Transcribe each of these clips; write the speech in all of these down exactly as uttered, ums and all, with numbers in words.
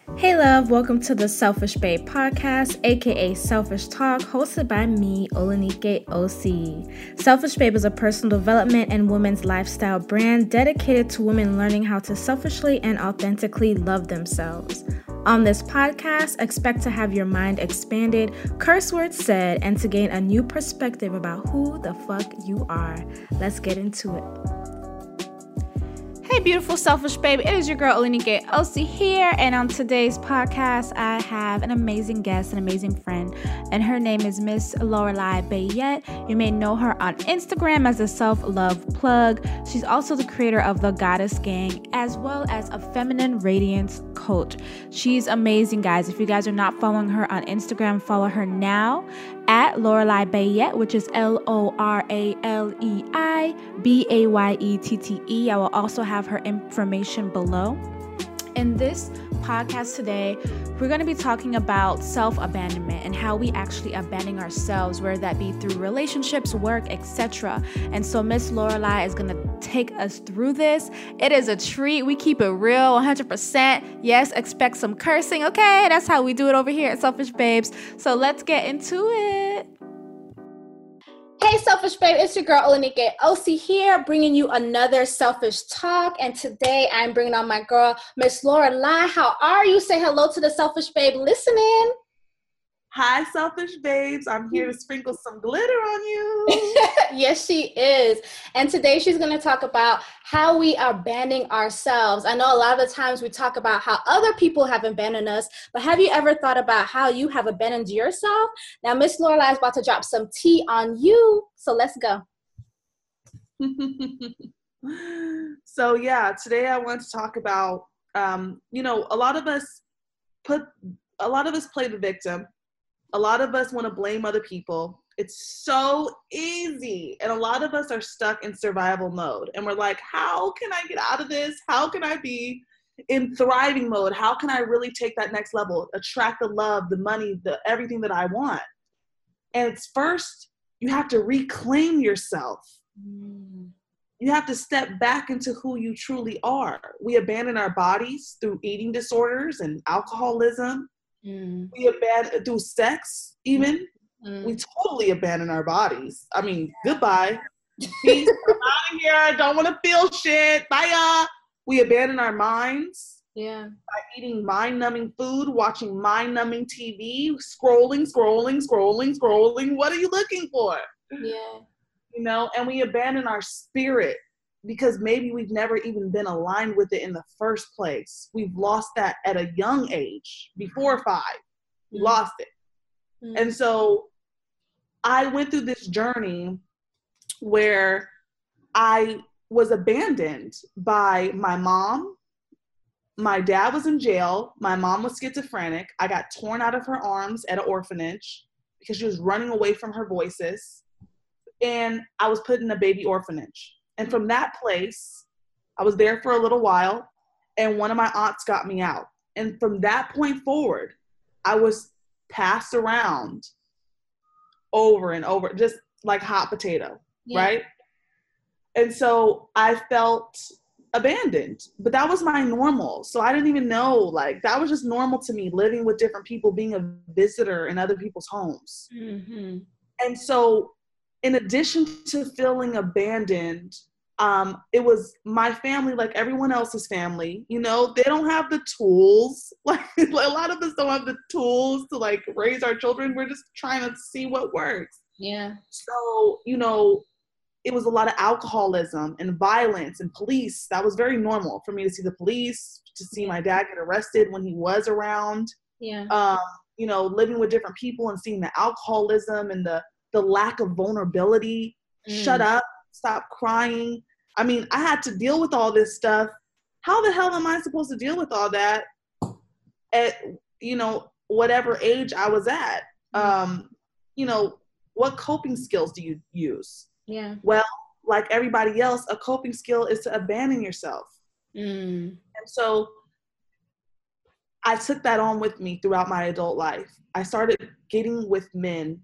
Hey love, welcome to the Selfish Babe podcast, aka Selfish Talk, hosted by me, Olanike O C. Selfish Babe is a personal development and women's lifestyle brand dedicated to women learning how to selfishly and authentically love themselves. On this podcast, expect to have your mind expanded, curse words said, and to gain a new perspective about who the fuck you are. Let's get into it. Hey, beautiful Selfish Babe. It is your girl, Olanike O C here. And on today's podcast, I have an amazing guest, an amazing friend. And her name is Miss Lorelai Bayette. You may know her on Instagram as a self-love plug. She's also the creator of The Goddess Gang, as well as a feminine radiance coach. She's amazing, guys. If you guys are not following her on Instagram, follow her now at Lorelai Bayette, which is L O R A L E I B A Y E T T E. I will also have her information below. In this podcast today, we're going to be talking about self-abandonment and how we actually abandon ourselves, whether that be through relationships, work, et cetera. And so Miss Lorelai is going to take us through this. It is a treat. We keep it real, one hundred percent. Yes, expect some cursing. Okay, that's how we do it over here at Selfish Babes. So let's get into it. Hey, Selfish Babe, it's your girl, Olanike O C here, bringing you another Selfish Talk. And today I'm bringing on my girl, Miss Lorelai. How are you? Say hello to the Selfish Babe listening. Hi, Selfish Babes. I'm here to sprinkle some glitter on you. Yes, she is. And today she's going to talk about how we are abandoning ourselves. I know a lot of the times we talk about how other people have abandoned us, but have you ever thought about how you have abandoned yourself? Now, Miss Lorelai is about to drop some tea on you, so let's go. So, yeah, today I want to talk about, um, you know, a lot of us put, a lot of us play the victim. A lot of us want to blame other people. It's so easy. And a lot of us are stuck in survival mode. And we're like, how can I get out of this? How can I be in thriving mode? How can I really take that next level, attract the love, the money, the everything that I want? And it's first, you have to reclaim yourself. Mm. You have to step back into who you truly are. We abandon our bodies through eating disorders and alcoholism. Mm. We abandon through sex, even. Mm. We totally abandon our bodies. I mean, goodbye. Peace. I'm out of here. I don't want to feel shit. Bye. We abandon our minds. Yeah. By eating mind-numbing food, watching mind-numbing T V, scrolling, scrolling, scrolling, scrolling. What are you looking for? Yeah. You know, and we abandon our spirit because maybe we've never even been aligned with it in the first place. We've lost that at a young age, before five. We mm. lost it. Mm. And so I went through this journey where I was abandoned by my mom. My dad was in jail. My mom was schizophrenic. I got torn out of her arms at an orphanage because she was running away from her voices. And I was put in a baby orphanage. And from that place, I was there for a little while, and one of my aunts got me out. And from that point forward, I was passed around over and over, just like hot potato, yeah. Right? And so I felt abandoned, but that was my normal. So I didn't even know, like, that was just normal to me, living with different people, being a visitor in other people's homes. Mm-hmm. And so in addition to feeling abandoned, um, it was my family, like everyone else's family, you know, they don't have the tools. Like a lot of us don't have the tools to like raise our children. We're just trying to see what works. Yeah. So, you know, it was a lot of alcoholism and violence and police. That was very normal for me to see the police, to see my dad get arrested when he was around. Yeah. Um, you know, living with different people and seeing the alcoholism and the the lack of vulnerability. Mm. Shut up, stop crying. I mean, I had to deal with all this stuff. How the hell am I supposed to deal with all that at, you know, whatever age I was at? Mm. Um, you know, what coping skills do you use? Yeah. Well, like everybody else, a coping skill is to abandon yourself. Mm. And so I took that on with me throughout my adult life. I started getting with men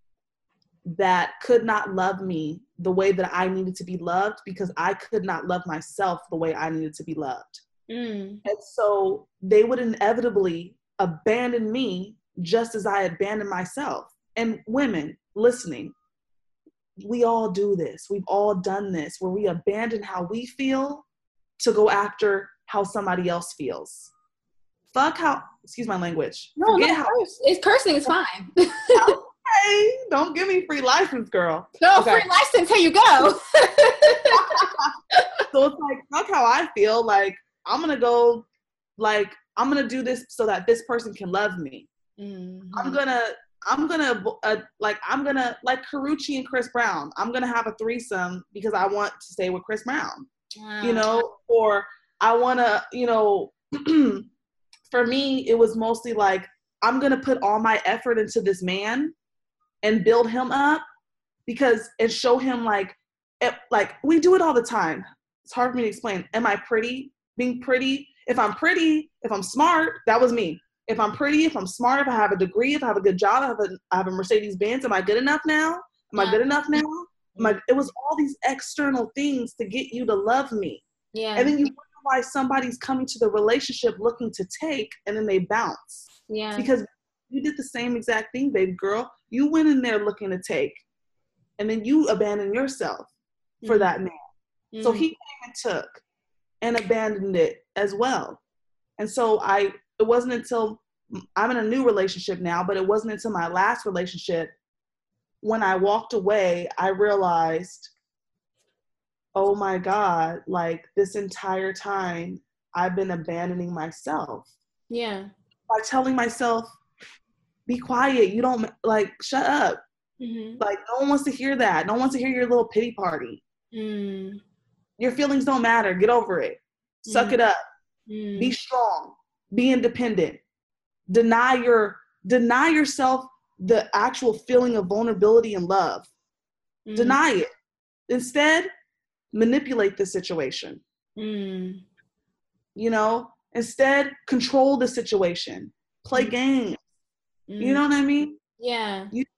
that could not love me the way that I needed to be loved because I could not love myself the way I needed to be loved. Mm. And so they would inevitably abandon me just as I abandoned myself. And women listening, we all do this. We've all done this, where we abandon how we feel to go after how somebody else feels. Fuck how, excuse my language. No, Forget no, how. curse. It's cursing is fine. Okay, don't give me free license, girl. No, Okay. free license, here you go. So it's like, fuck how I feel. Like, I'm going to go, like, I'm going to do this so that this person can love me. Mm-hmm. I'm going to, I'm going to, uh, like, I'm going to, like Karrueche and Chris Brown, I'm going to have a threesome because I want to stay with Chris Brown, wow. you know, or I want to, you know, for me, it was mostly like, I'm going to put all my effort into this man and build him up because, and show him like, it, like we do it all the time. It's hard for me to explain. Am I pretty? Being pretty. If I'm pretty, if I'm smart, that was me. If I'm pretty, if I'm smart, if I have a degree, if I have a good job, I have a, I have a Mercedes Benz, am I good enough now? Am yeah. I good enough now? Am I, it was all these external things to get you to love me. Yeah. And then you wonder why somebody's coming to the relationship looking to take and then they bounce. Yeah. Because you did the same exact thing, baby girl. You went in there looking to take and then you abandoned yourself mm-hmm. for that man. Mm-hmm. So he came and took and abandoned it as well. And so I, it wasn't until I'm in a new relationship now, but it wasn't until my last relationship when I walked away, I realized, oh my God, like this entire time I've been abandoning myself. Yeah. By telling myself, be quiet. You don't like, shut up. Mm-hmm. Like no one wants to hear that. No one wants to hear your little pity party. Mm. Your feelings don't matter. Get over it. Suck mm. it up. Mm. Be strong. Be independent. Deny your, deny yourself the actual feeling of vulnerability and love. Mm. Deny it. Instead, manipulate the situation. Mm. You know, instead, control the situation. Play mm. games. Mm. You know what I mean? Yeah. You,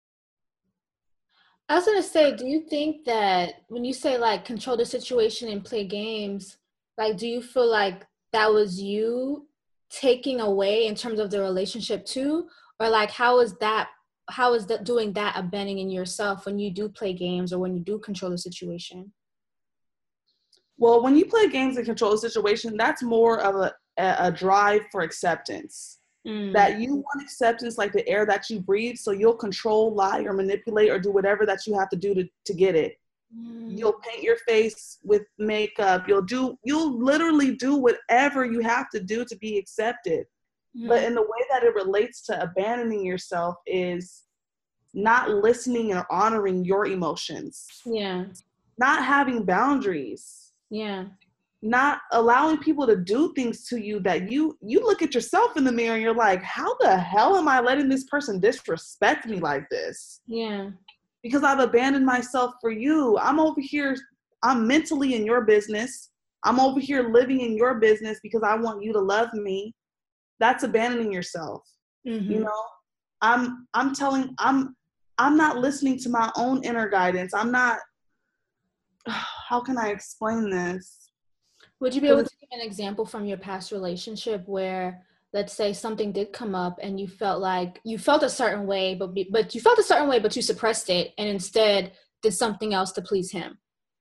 I was going to say, do you think that when you say like control the situation and play games, like, do you feel like that was you taking away in terms of the relationship too? Or like, how is that, how is that doing that abandoning yourself when you do play games or when you do control the situation? Well, when you play games and control the situation, that's more of a, a drive for acceptance. Mm. That you want acceptance like the air that you breathe, so you'll control, lie, or manipulate, or do whatever that you have to do to, to get it. Mm. You'll paint your face with makeup. You'll do, you'll literally do whatever you have to do to be accepted. Mm. But in the way that it relates to abandoning yourself is not listening and honoring your emotions. Yeah. Not having boundaries. Yeah. Not allowing people to do things to you that you, you look at yourself in the mirror and you're like, how the hell am I letting this person disrespect me like this? Yeah. Because I've abandoned myself for you. I'm over here, I'm mentally in your business. I'm over here living in your business because I want you to love me. That's abandoning yourself. Mm-hmm. You know, I'm, I'm telling, I'm, I'm not listening to my own inner guidance. I'm not, how can I explain this? Would you be able to give an example from your past relationship where, let's say, something did come up and you felt like you felt a certain way, but but you felt a certain way, but you suppressed it and instead did something else to please him?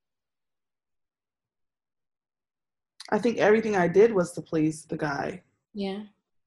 I think everything I did was to please the guy. Yeah.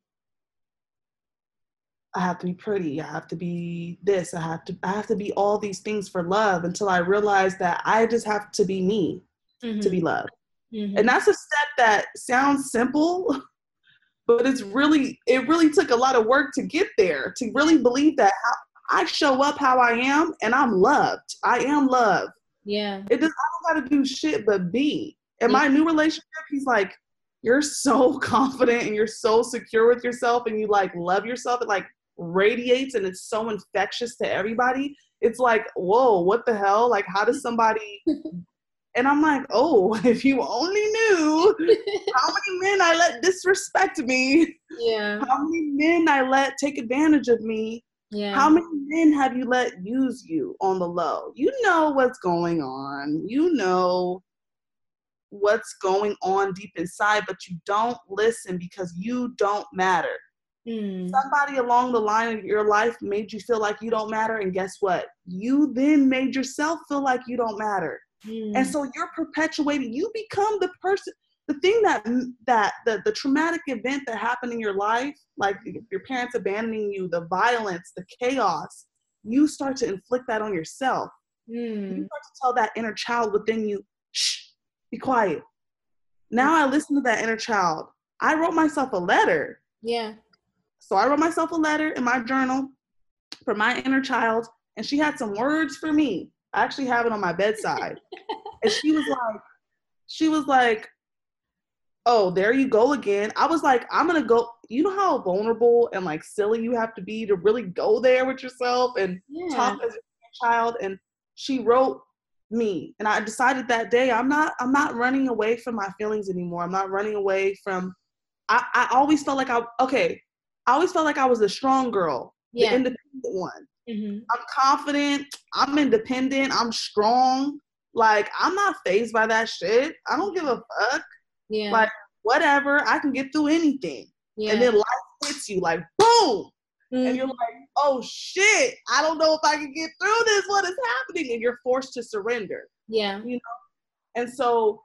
I have to be pretty. I have to be this. I have to. I have to be all these things for love until I realized that I just have to be me mm-hmm. to be loved. Mm-hmm. And that's a step that sounds simple, but it's really, it really took a lot of work to get there, to really believe that how I show up how I am and I'm loved. I am loved. Yeah. It does, I don't got to do shit but be. In yeah. my new relationship, he's like, you're so confident and you're so secure with yourself and you like love yourself. It like radiates and it's so infectious to everybody. It's like, whoa, what the hell? Like, how does somebody... And I'm like, oh, if you only knew how many men I let disrespect me. Yeah. How many men I let take advantage of me. Yeah. How many men have you let use you on the low? You know what's going on. You know. what's going on deep inside, but you don't listen because you don't matter. Mm. Somebody along the line of your life made you feel like you don't matter, and guess what? You then made yourself feel like you don't matter. Mm. And so you're perpetuating, you become the person, the thing that, that the, the traumatic event that happened in your life, like your parents abandoning you, the violence, the chaos, you start to inflict that on yourself. Mm. You start to tell that inner child within you, shh, be quiet. Now I listen to that inner child. I wrote myself a letter. Yeah. So I wrote myself a letter in my journal for my inner child, and she had some words for me. I actually have it on my bedside. And she was like, she was like, oh, there you go again. I was like, I'm going to go. You know how vulnerable and like silly you have to be to really go there with yourself and yeah. talk as a child. And she wrote me, and I decided that day, I'm not, I'm not running away from my feelings anymore. I'm not running away from, I, I always felt like I, okay. I always felt like I was a strong girl, yeah. the independent one. Mm-hmm. I'm confident. I'm independent. I'm strong. Like, I'm not fazed by that shit. I don't give a fuck. Yeah. Like, whatever. I can get through anything. Yeah. And then life hits you like, boom. Mm-hmm. And you're like, oh, shit. I don't know if I can get through this. What is happening? And you're forced to surrender. Yeah. You know? And so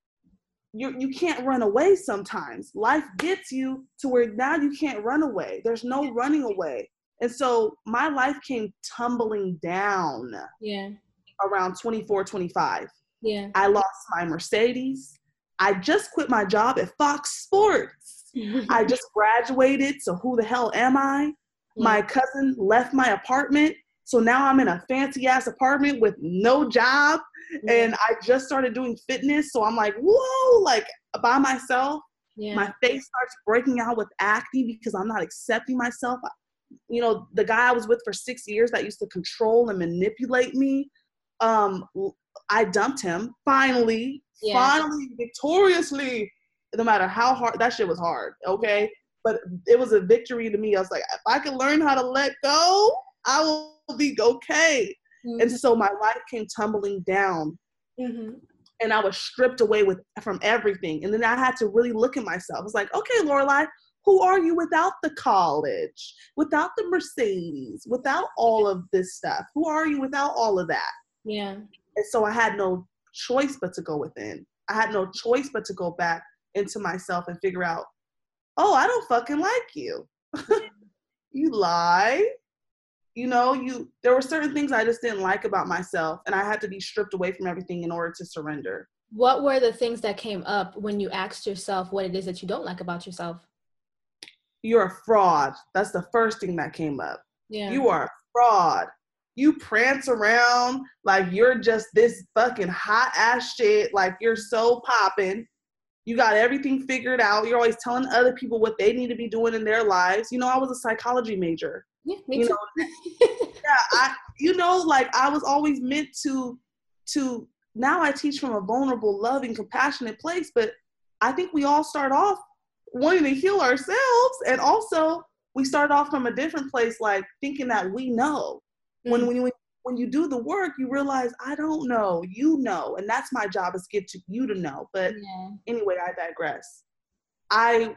You you can't run away sometimes. Life gets you to where now you can't run away. There's no running away. And so my life came tumbling down yeah. around twenty-four, twenty-five. Yeah. I lost my Mercedes. I just quit my job at Fox Sports. I just graduated, so who the hell am I? Yeah. My cousin left my apartment, so now I'm in a fancy-ass apartment with no job. Yeah. And I just started doing fitness. So I'm like, whoa, like by myself. Yeah. My face starts breaking out with acne because I'm not accepting myself. You know, the guy I was with for six years that used to control and manipulate me, um, I dumped him finally, yeah. finally, victoriously, no matter how hard, that shit was hard, okay? But it was a victory to me. I was like, if I can learn how to let go, I will be okay. Mm-hmm. And so my life came tumbling down, mm-hmm. and I was stripped away with from everything. And then I had to really look at myself. I was like, okay, Lorelai, who are you without the college, without the Mercedes, without all of this stuff? Who are you without all of that? Yeah. And so I had no choice but to go within. I had no choice but to go back into myself and figure out, oh, I don't fucking like you. You lie. You know, you there were certain things I just didn't like about myself, and I had to be stripped away from everything in order to surrender. What were the things that came up when you asked yourself what it is that you don't like about yourself? You're a fraud. That's the first thing that came up. Yeah. You are a fraud. You prance around like you're just this fucking hot ass shit, like you're so popping. You got everything figured out. You're always telling other people what they need to be doing in their lives. You know, I was a psychology major. Yeah, me you too. Know, yeah, I, you know, like I was always meant to, to, now I teach from a vulnerable, loving, compassionate place, but I think we all start off wanting to heal ourselves. And also we start off from a different place, like thinking that we know. Mm-hmm. When, when, you, when you do the work, you realize, I don't know, you know, and that's my job, is get to you to know. But yeah. Anyway, I digress. I,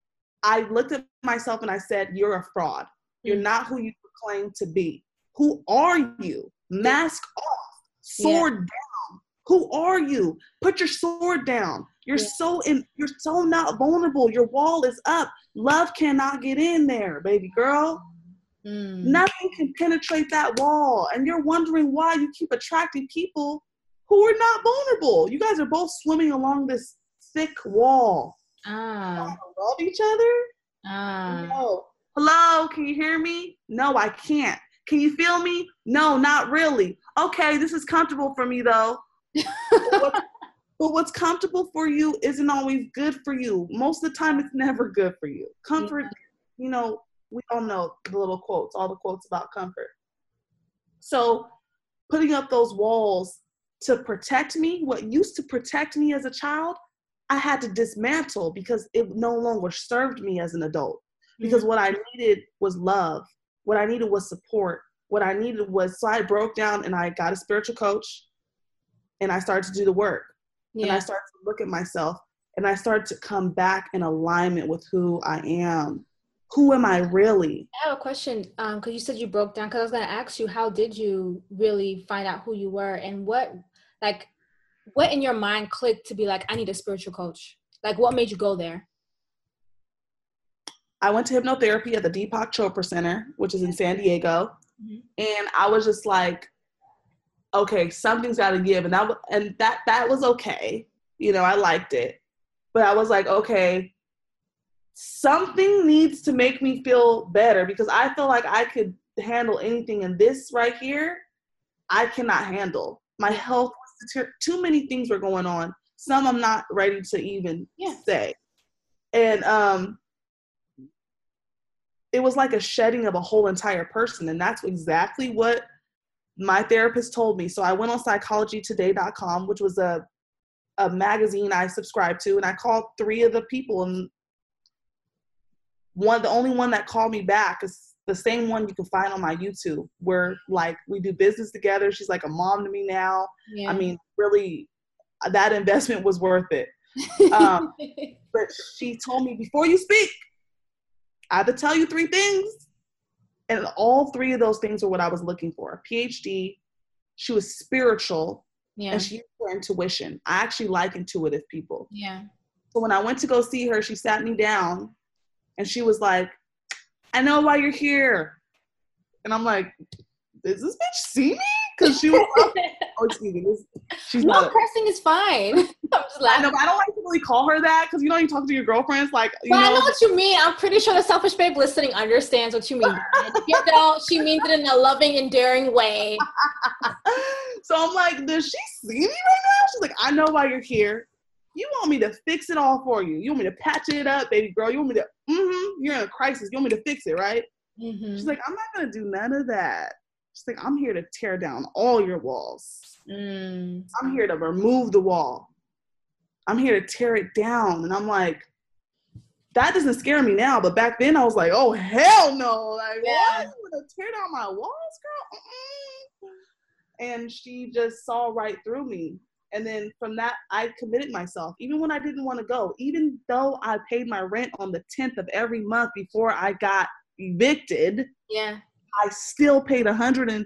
I looked at myself and I said, you're a fraud. You're not who you claim to be. Who are you? Mask off. Sword yeah. down. Who are you? Put your sword down. You're yeah. so in. You're so not vulnerable. Your wall is up. Love cannot get in there, baby girl. Mm. Nothing can penetrate that wall. And you're wondering why you keep attracting people who are not vulnerable. You guys are both swimming along this thick wall. Ah. You love each other? Ah. No. Hello, can you hear me? No, I can't. Can you feel me? No, not really. Okay, this is comfortable for me though. but, what, but what's comfortable for you isn't always good for you. Most of the time, it's never good for you. Comfort, yeah. You know, we all know the little quotes, all the quotes about comfort. So putting up those walls to protect me, what used to protect me as a child, I had to dismantle because it no longer served me as an adult. Because mm-hmm. what I needed was love. What I needed was support. What I needed was, so I broke down and I got a spiritual coach and I started to do the work. Yeah. And I started to look at myself and I started to come back in alignment with who I am. Who am I really? I have a question, um, because you said you broke down, because I was going to ask you, how did you really find out who you were, and what, like, what in your mind clicked to be like, I need a spiritual coach? Like, what made you go there? I went to hypnotherapy at the Deepak Chopra Center, which is in San Diego. Mm-hmm. And I was just like, okay, something's got to give. And that, and that, that was okay. You know, I liked it. But I was like, okay, something needs to make me feel better, because I feel like I could handle anything, and this right here, I cannot handle. My health, too many things were going on. Some I'm not ready to even yeah. say. And um, it was like a shedding of a whole entire person. And that's exactly what my therapist told me. So I went on psychology today dot com, which was a, a magazine I subscribed to. And I called three of the people, and one, the only one that called me back is the same one you can find on my YouTube, where like we do business together. She's like a mom to me now. Yeah. I mean, really, that investment was worth it. Um, but she told me, before you speak, I have to tell you three things. And all three of those things are what I was looking for. A P H D, she was spiritual, yeah. and she used her intuition. I actually like intuitive people. Yeah. So when I went to go see her, she sat me down. And she was like, I know why you're here. And I'm like, does this bitch see me? Because she was like, oh, excuse me. This, she's no, not cursing is fine. I'm just I know, but I don't like to really call her that, because, you know, you talk to your girlfriends, like, you well, know. I know what you mean. I'm pretty sure the selfish babe listening understands what you mean. If you don't, she means it in a loving, endearing way. So I'm like, does she see me right now? She's like, I know why you're here. You want me to fix it all for you. You want me to patch it up, baby girl. You want me to, mm-hmm, you're in a crisis. You want me to fix it, right? Mm-hmm. She's like, I'm not going to do none of that. She's like, I'm here to tear down all your walls. Mm. I'm here to remove the wall. I'm here to tear it down. And I'm like, that doesn't scare me now. But back then I was like, oh, hell no. Like, yeah. What? You want to tear down my walls, girl? Mm-mm. And she just saw right through me. And then from that, I committed myself, even when I didn't want to go, even though I paid my rent on the tenth of every month before I got evicted. Yeah. I still paid one hundred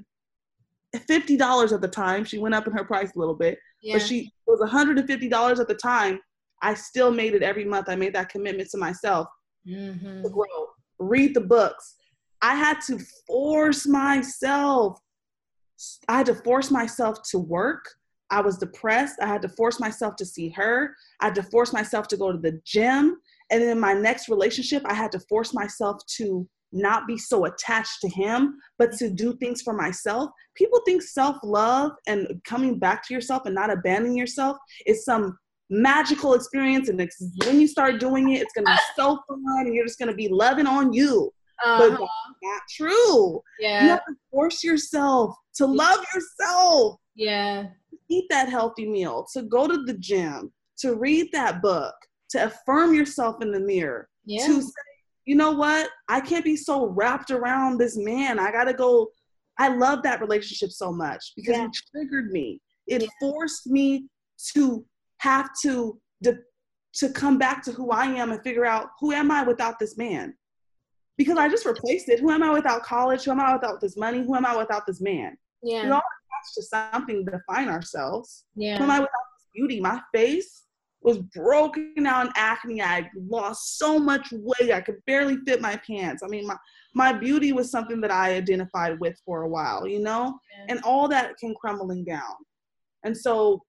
fifty dollars at the time. She went up in her price a little bit, yeah. but she it was one hundred fifty dollars at the time. I still made it every month. I made that commitment to myself mm-hmm. to grow, read the books. I had to force myself. I had to force myself to work. I was depressed. I had to force myself to see her. I had to force myself to go to the gym. And then in my next relationship, I had to force myself to not be so attached to him, but to do things for myself. People think self-love and coming back to yourself and not abandoning yourself is some magical experience. And it's, when you start doing it, it's going to be so fun and you're just going to be loving on you. Uh-huh. But that's not true. Yeah. You have to force yourself to love yourself. Yeah. Eat that healthy meal, to go to the gym, to read that book, to affirm yourself in the mirror, yeah. to say, you know what? I can't be so wrapped around this man. I got to go. I love that relationship so much because yeah. it triggered me. It yeah. forced me to have to, to, to come back to who I am and figure out, who am I without this man? Because I just replaced it. Who am I without college? Who am I without this money? Who am I without this man? Yeah. We all attach to something to define ourselves. Yeah. Who am I without this beauty? My face was broken out in acne. I lost so much weight. I could barely fit my pants. I mean, my, my beauty was something that I identified with for a while, you know? Yeah. And all that came crumbling down. And so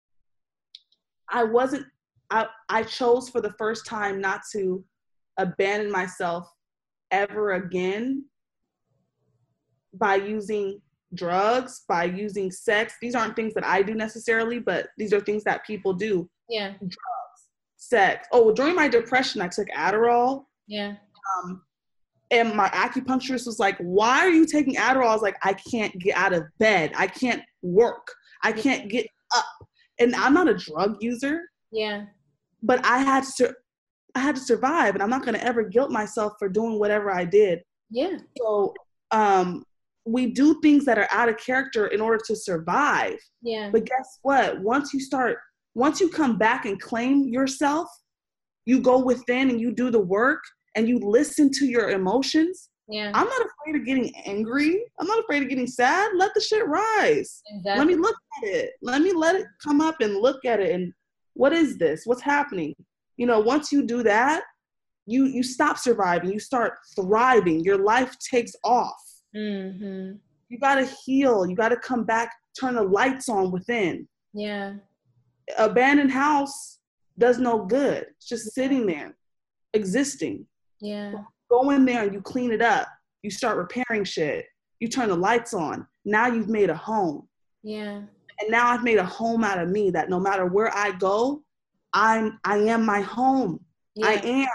I wasn't, I, I chose for the first time not to abandon myself ever again by using drugs, by using sex. These aren't things that I do necessarily, but these are things that people do. Yeah. Drugs, sex. Oh, during my depression, I took Adderall. Yeah. Um, and my acupuncturist was like, why are you taking Adderall? I was like, I can't get out of bed. I can't work. I can't get up. And I'm not a drug user. Yeah. But I had to, I had to survive, and I'm not going to ever guilt myself for doing whatever I did. Yeah. So, um, we do things that are out of character in order to survive. Yeah. But guess what? Once you start once you come back and claim yourself, you go within and you do the work and you listen to your emotions. Yeah. I'm not afraid of getting angry. I'm not afraid of getting sad. Let the shit rise. Exactly. Let me look at it. Let me let it come up and look at it. And what is this? What's happening? You know, once you do that, you you stop surviving. You start thriving. Your life takes off. Mm-hmm. You got to heal. You got to come back, turn the lights on within. Yeah. Abandoned house does no good. It's just sitting there, existing. Yeah. Go in there and you clean it up. You start repairing shit. You turn the lights on. Now you've made a home. Yeah. And now I've made a home out of me that no matter where I go, I'm I am my home. Yeah. I am.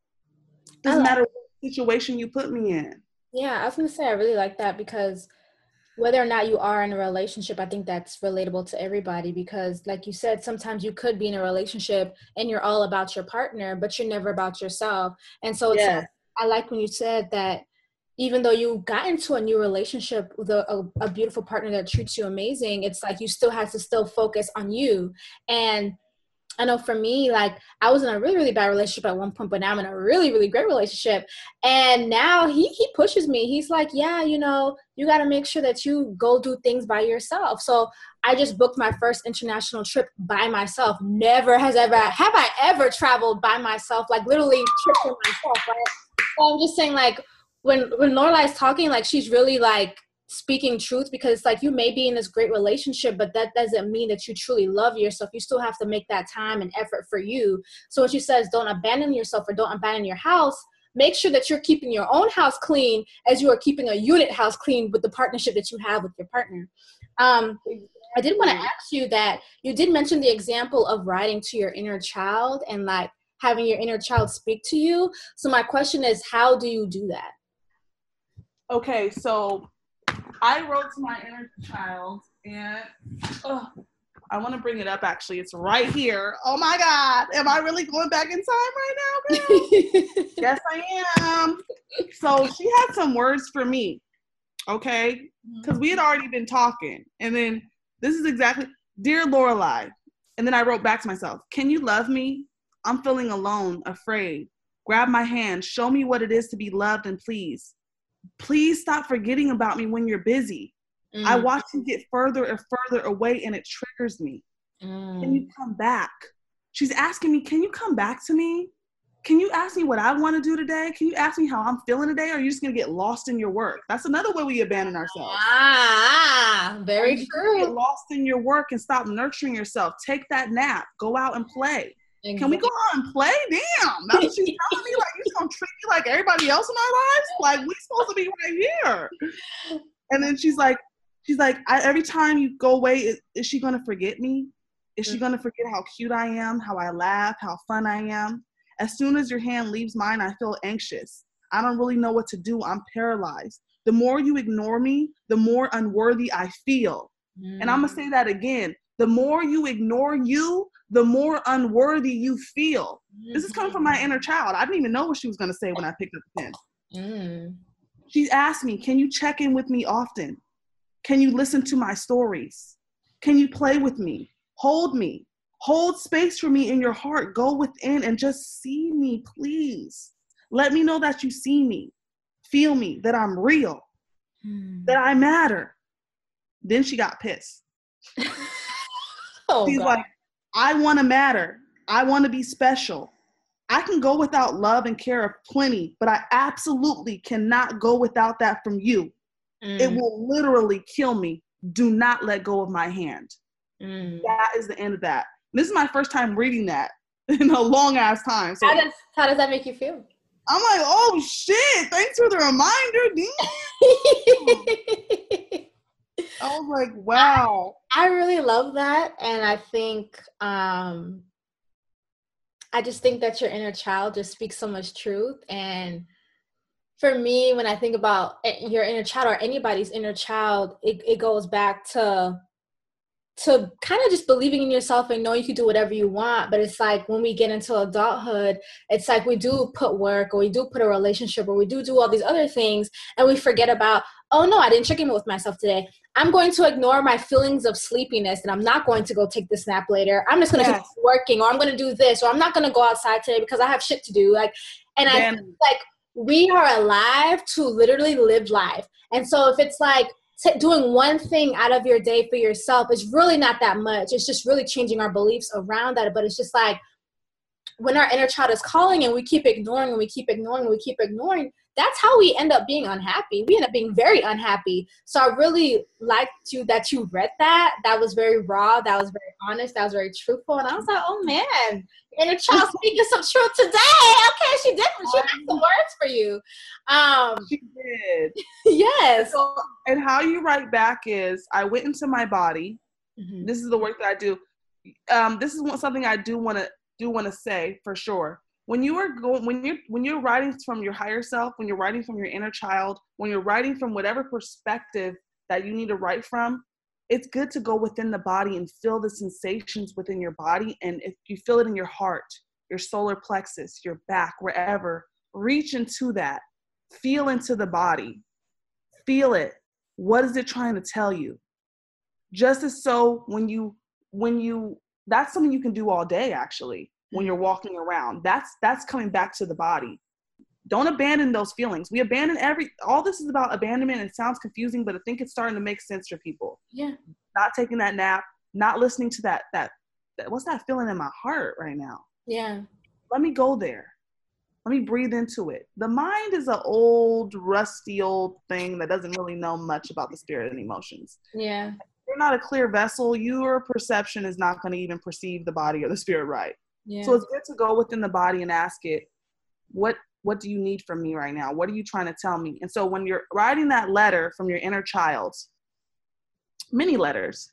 Doesn't like matter what situation you put me in. Yeah, I was gonna say I really like that, because whether or not you are in a relationship, I think that's relatable to everybody, because like you said, sometimes you could be in a relationship and you're all about your partner, but you're never about yourself. And so it's yes. like, I like when you said that even though you got into a new relationship with a, a, a beautiful partner that treats you amazing, it's like you still have to still focus on you. And I know for me, like I was in a really, really bad relationship at one point, but now I'm in a really, really great relationship. And now he, he pushes me. He's like, yeah, you know, you got to make sure that you go do things by yourself. So I just booked my first international trip by myself. Never has ever, have I ever traveled by myself, like literally tripped for myself, right? So I'm just saying, like, when, when Lorelai is talking, like she's really like speaking truth, because like you may be in this great relationship, but that doesn't mean that you truly love yourself. You still have to make that time and effort for you. So when she says don't abandon yourself or don't abandon your house, make sure that you're keeping your own house clean as you are keeping a unit house clean with the partnership that you have with your partner. Um, I did want to ask you that you did mention the example of writing to your inner child and like having your inner child speak to you. So my question is, how do you do that? Okay, so I wrote to my inner child, and oh, I want to bring it up, actually. It's right here. Oh, my God. Am I really going back in time right now, girl? Yes, I am. So she had some words for me, okay? Because we had already been talking. And then this is exactly, Dear Lorelai. And then I wrote back to myself, can you love me? I'm feeling alone, afraid. Grab my hand. Show me what it is to be loved, and please. Please stop forgetting about me when you're busy. Mm. I watch you get further and further away, and it triggers me. Mm. Can you come back? She's asking me, can you come back to me? Can you ask me what I want to do today? Can you ask me how I'm feeling today? Or are you just going to get lost in your work? That's another way we abandon ourselves. Ah, very true. Get lost in your work and stop nurturing yourself. Take that nap. Go out and play. Exactly. Can we go out and play? Damn. That's what she's telling me. Like, you're going to treat me like everybody else in our lives? Like, we're supposed to be right here. And then she's like, she's like, I, every time you go away, is, is she going to forget me? Is she going to forget how cute I am, how I laugh, how fun I am? As soon as your hand leaves mine, I feel anxious. I don't really know what to do. I'm paralyzed. The more you ignore me, the more unworthy I feel. Mm. And I'm going to say that again. The more you ignore you, the more unworthy you feel. Mm-hmm. This is coming from my inner child. I didn't even know what she was going to say when I picked up the pen. Mm. She asked me, can you check in with me often? Can you listen to my stories? Can you play with me? Hold me. Hold space for me in your heart. Go within and just see me, please. Let me know that you see me. Feel me, that I'm real, mm. that I matter. Then she got pissed. oh, She's God. like, I want to matter. I want to be special. I can go without love and care of plenty, but I absolutely cannot go without that from you. Mm. It will literally kill me. Do not let go of my hand. Mm. That is the end of that. And this is my first time reading that in a long ass time. So how does how does that make you feel? I'm like, oh shit! Thanks for the reminder. I was like, wow. I, I really love that. And I think, um, I just think that your inner child just speaks so much truth. And for me, when I think about your inner child or anybody's inner child, it, it goes back to to kind of just believing in yourself and knowing you can do whatever you want. But it's like when we get into adulthood, it's like we do put work, or we do put a relationship, or we do do all these other things, and we forget about, oh no, I didn't check in with myself today. I'm going to ignore my feelings of sleepiness, and I'm not going to go take this nap later. I'm just going to yes. keep working, or I'm going to do this, or I'm not going to go outside today because I have shit to do. Like, and then, I feel like we are alive to literally live life. And so if it's like, T- doing one thing out of your day for yourself is really not that much. It's just really changing our beliefs around that. But it's just like when our inner child is calling and we keep ignoring and we keep ignoring and we keep ignoring, that's how we end up being unhappy. We end up being very unhappy. So I really liked you that you read that. That was very raw. That was very honest. That was very truthful. And I was like, oh man, inner child speaking some truth today. Okay, she did. She had some words for you. Um, she did. Yes. So, and how you write back is, I went into my body. Mm-hmm. This is the work that I do. Um, this is one, something I do want to do want to say for sure. When you are going, when you're when you're writing from your higher self, when you're writing from your inner child, when you're writing from whatever perspective that you need to write from, it's good to go within the body and feel the sensations within your body. And if you feel it in your heart, your solar plexus, your back, wherever, reach into that, feel into the body, feel it. What is it trying to tell you? Just as so when you when you that's something you can do all day actually. When you're walking around, that's that's coming back to the body. Don't abandon those feelings. We abandon every, all this is about abandonment. It sounds confusing, but I think it's starting to make sense for people. Yeah. Not taking that nap, not listening to that, that, that, what's that feeling in my heart right now? Yeah. Let me go there. Let me breathe into it. The mind is an old, rusty old thing that doesn't really know much about the spirit and emotions. Yeah. If you're not a clear vessel, your perception is not going to even perceive the body or the spirit right. Yeah. So it's good to go within the body and ask it, what what do you need from me right now? What are you trying to tell me? And so when you're writing that letter from your inner child, many letters,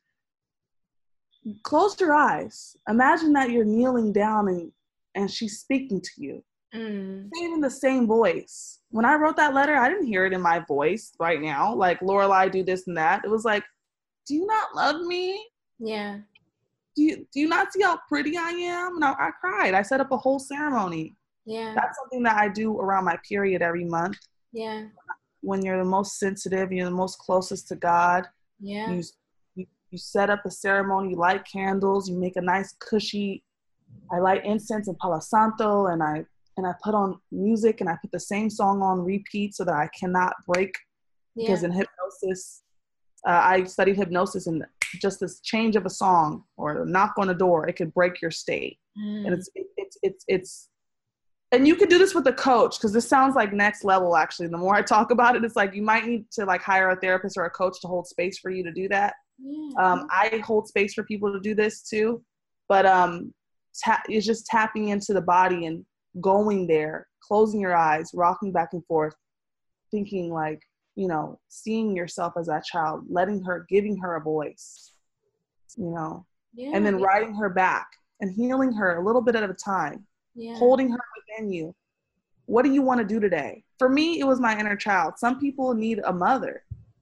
close your eyes. Imagine that you're kneeling down and, and she's speaking to you. Mm. Saying in the same voice. When I wrote that letter, I didn't hear it in my voice right now, like Lorelai do this and that. It was like, do you not love me? Yeah. Do you, do you not see how pretty I am? And I, I cried. I set up a whole ceremony. Yeah. That's something that I do around my period every month. Yeah. When you're the most sensitive, you're the most closest to God. Yeah. You, you, you set up a ceremony, you light candles, you make a nice cushy, I light incense and Palo Santo, and I, and I put on music and I put the same song on repeat so that I cannot break. Yeah. Because in hypnosis, uh, I studied hypnosis, and just this change of a song or a knock on a door, it could break your state. Mm. And it's, it, it's, it's, it's, and you could do this with a coach, because this sounds like next level. Actually, the more I talk about it, it's like you might need to like hire a therapist or a coach to hold space for you to do that. Yeah. Um, I hold space for people to do this too, but um, ta- it's just tapping into the body and going there, closing your eyes, rocking back and forth, thinking like, you know, seeing yourself as that child, letting her, giving her a voice, you know, Yeah. and then riding her back and healing her a little bit at a time, Yeah. holding her within you. What do you want to do today? For me, it was my inner child. Some people need a mother.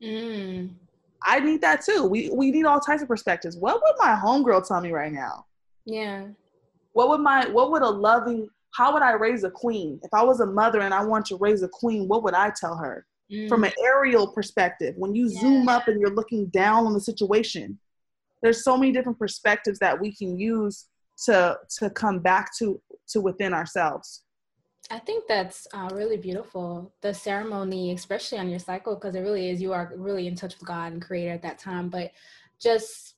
Mm. I need that too. We we need all types of perspectives. What would my homegirl tell me right now? Yeah. What would my, what would a loving, how would I raise a queen? If I was a mother and I want to raise a queen, what would I tell her? Mm. From an aerial perspective, when you yeah. zoom up and you're looking down on the situation, there's so many different perspectives that we can use to to come back to, to within ourselves. I think that's uh, really beautiful. The ceremony, especially on your cycle, because it really is, you are really in touch with God and Creator at that time, but just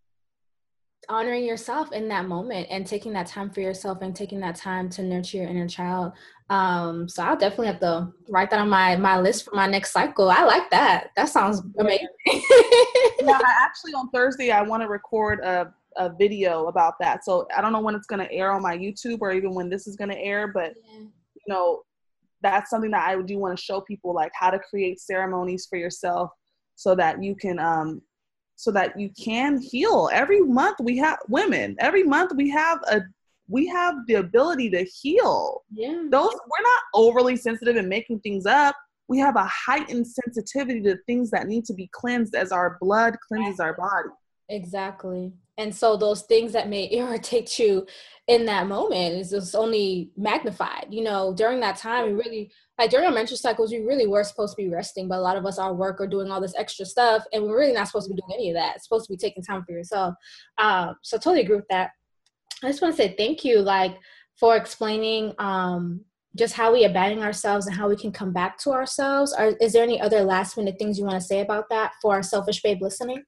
honoring yourself in that moment and taking that time for yourself and taking that time to nurture your inner child. Um, so I'll definitely have to write that on my, my list for my next cycle. I like that. That sounds amazing. Yeah, I actually on Thursday, I want to record a, a video about that. So I don't know when it's going to air on my YouTube or even when this is going to air, but yeah. you know, that's something that I do want to show people, like how to create ceremonies for yourself so that you can, um, so that you can heal. Every month we have women, every month we have a, we have the ability to heal. Yeah. Those, we're not overly sensitive and making things up. We have a heightened sensitivity to things that need to be cleansed as our blood cleanses our body. Exactly. And so those things that may irritate you in that moment is just only magnified. You know, during that time, we really, like during our menstrual cycles, we really were supposed to be resting, but a lot of us are at work or doing all this extra stuff, and we're really not supposed to be doing any of that. It's supposed to be taking time for yourself. Um, so totally agree with that. I just want to say thank you, like, for explaining um, just how we abandon ourselves and how we can come back to ourselves. Or is there any other last minute things you want to say about that for our selfish babe listening?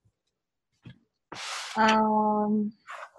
Um,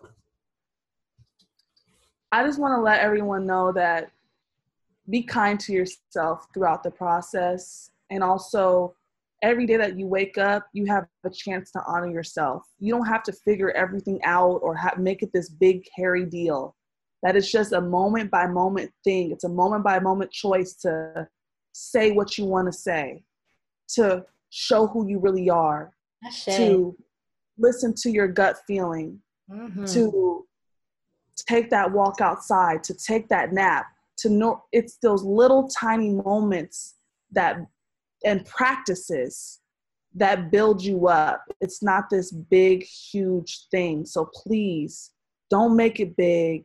I just want to let everyone know that be kind to yourself throughout the process. And also, every day that you wake up, you have a chance to honor yourself. You don't have to figure everything out or ha- make it this big, hairy deal. That is just a moment by moment thing. It's a moment by moment choice to say what you want to say, to show who you really are, to listen to your gut feeling, mm-hmm. to take that walk outside, to take that nap, to know it's those little tiny moments that and practices that build you up. It's not this big, huge thing. So please don't make it big.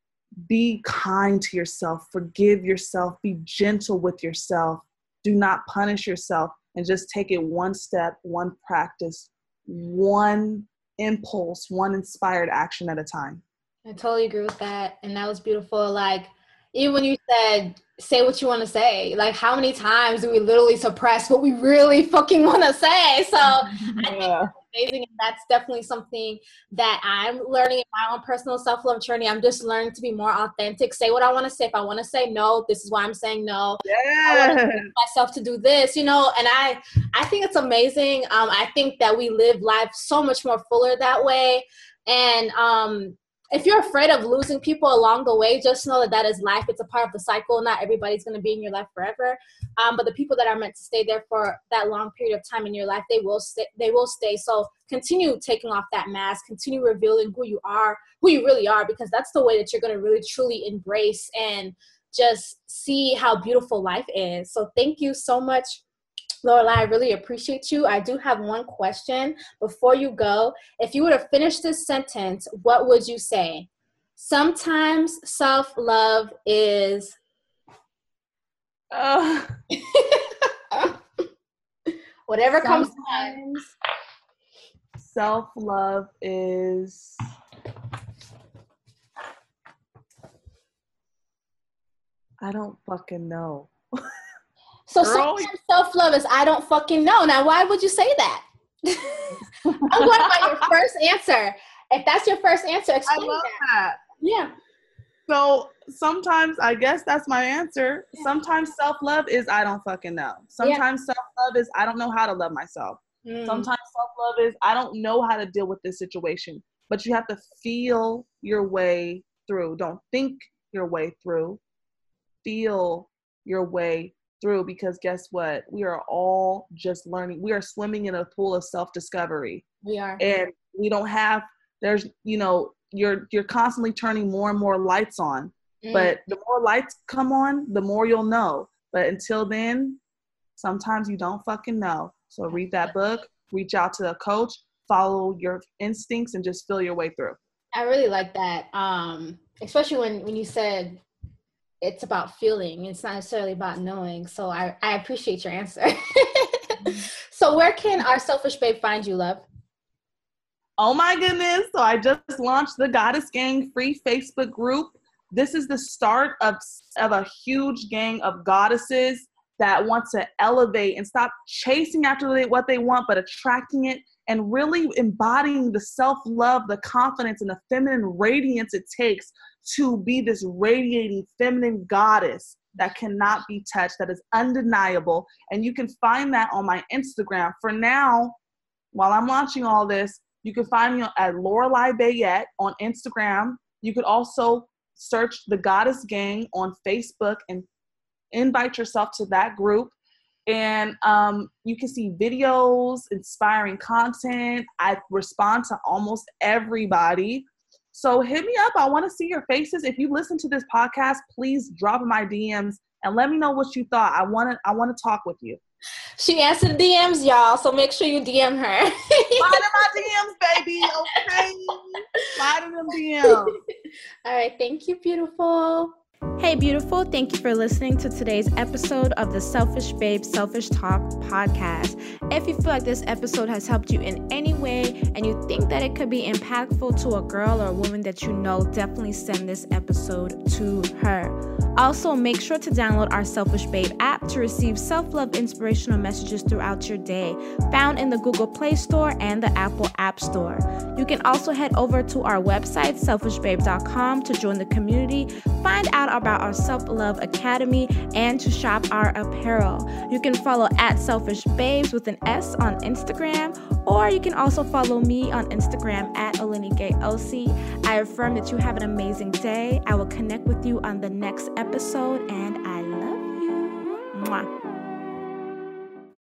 Be kind to yourself. Forgive yourself. Be gentle with yourself. Do not punish yourself, and just take it one step, one practice, one impulse, one inspired action at a time. I totally agree with that. And that was beautiful. Like, even when you said, say what you want to say, like, how many times do we literally suppress what we really fucking want to say? So yeah. I think that's amazing. And that's definitely something that I'm learning in my own personal self-love journey. I'm just learning to be more authentic, say what I want to say. If I want to say no, this is why I'm saying no. Yeah. I want to push myself to do this, you know, and I, I think it's amazing. Um, I think that we live life so much more fuller that way. And, um, if you're afraid of losing people along the way, just know that that is life. It's a part of the cycle. Not everybody's going to be in your life forever. Um, but the people that are meant to stay there for that long period of time in your life, they will stay. They will stay. So continue taking off that mask. Continue revealing who you are, who you really are, because that's the way that you're going to really, truly embrace and just see how beautiful life is. So thank you so much, Lorelai. I really appreciate you. I do have one question before you go. If you were to finish this sentence, what would you say? Sometimes self-love is... Uh, whatever comes to mind. Self-love is... I don't fucking know. So sometimes self-love is I don't fucking know. Now, why would you say that? I'm going by your first answer. If that's your first answer, explain I love that. that. Yeah. So sometimes, I guess that's my answer. Yeah. Sometimes self-love is I don't fucking know. Sometimes yeah. self-love is I don't know how to love myself. Mm. Sometimes self-love is I don't know how to deal with this situation. But you have to feel your way through. Don't think your way through. Feel your way through, because guess what? We are all just learning. We are swimming in a pool of self-discovery. We are. And we don't have, there's, you know, you're you're constantly turning more and more lights on. Mm. But the more lights come on, the more you'll know. But until then, sometimes you don't fucking know. So read that book, reach out to a coach, follow your instincts, and just feel your way through. I really like that. Um, especially when, when you said it's about feeling. It's not necessarily about knowing. So I, I appreciate your answer. So where can our selfish babe find you, love? Oh my goodness. So I just launched the Goddess Gang free Facebook group. This is the start of, of a huge gang of goddesses that want to elevate and stop chasing after what they want, but attracting it and really embodying the self-love, the confidence, and the feminine radiance it takes to be this radiating feminine goddess that cannot be touched, that is undeniable. And you can find that on my Instagram. For now, while I'm launching all this, you can find me at Lorelai Bayette on Instagram. You could also search the Goddess Gang on Facebook and invite yourself to that group. And um, you can see videos, inspiring content. I respond to almost everybody. So hit me up. I want to see your faces. If you listen to this podcast, please drop in my D Ms and let me know what you thought. I want to I want to talk with you. She answered D Ms, y'all, so make sure you D M her. Slide in my D Ms, baby. Okay. Slide in them D Ms. All right. Thank you, beautiful. Hey, beautiful. Thank you for listening to today's episode of the Selfish Babe Selfish Talk podcast. If you feel like this episode has helped you in any way and you think that it could be impactful to a girl or a woman that you know, definitely send this episode to her. Also, make sure to download our Selfish Babe app to receive self-love inspirational messages throughout your day, found in the Google Play Store and the Apple App Store. You can also head over to our website, selfish babe dot com, to join the community, find out about our Self-Love Academy, and to shop our apparel. You can follow at Selfish Babes with an S on Instagram, or you can also follow me on Instagram at Olenike Elsie. I affirm that you have an amazing day. I will connect with you on the next episode, and I love you. Mwah.